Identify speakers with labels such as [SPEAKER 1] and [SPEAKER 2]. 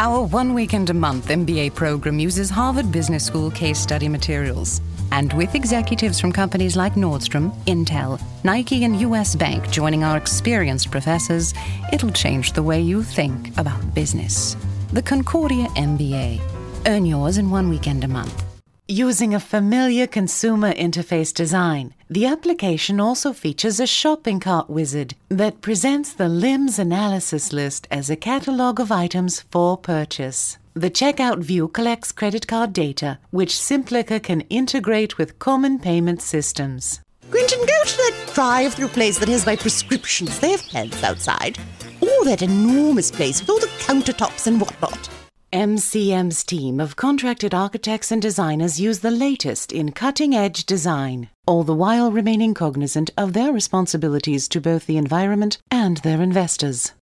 [SPEAKER 1] Our one weekend a month MBA program uses Harvard Business School case study materials. And with executives from companies like Nordstrom, Intel, Nike, and US Bank joining our experienced professors, it'll change the way you think about business. The Concordia MBA. Earn yours in one weekend a month. Using a familiar consumer interface design, the application also features a shopping cart wizard that presents the LIMS analysis list as a catalog of items for purchase. The checkout view collects credit card data, which Simplica can integrate with common payment systems.
[SPEAKER 2] Quentin, go to that drive-through place that has my prescriptions. They have plants outside. Or that enormous place with all the countertops and whatnot.
[SPEAKER 1] MCM's team of contracted architects and designers use the latest in cutting-edge design, all the while remaining cognizant of their responsibilities to both the environment and their investors.